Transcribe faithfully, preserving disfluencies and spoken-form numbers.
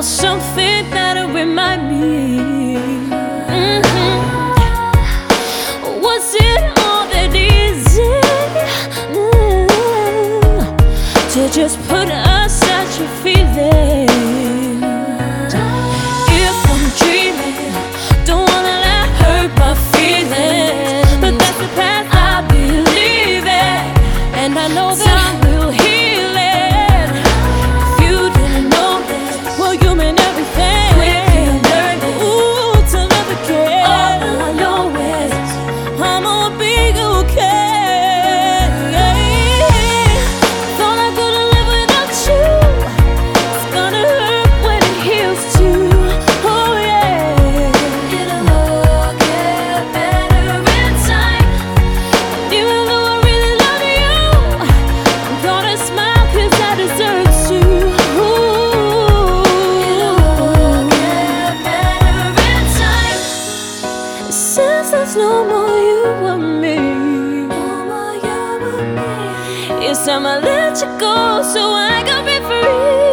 want something that'll remind me. Mm-hmm. Was it all that easy mm, to just put aside your feelings? If I'm dreaming, don't wanna let hurt my feelings, but that's the path I believe in, and I know that time will heal it. If you didn't know this, well, you mean everything. Quickly learning, ooh, to love again. All I know is I'ma be okay. Thought I couldn't live without you. It's gonna hurt when it heals too. Oh yeah, it'll all get better in time. Even though I really love you, I'm gonna smile 'cause I deserve to. Ooh, it'll all get better in time. Since there's no more you and me, no more you and me, it's time I let you go so I can be free.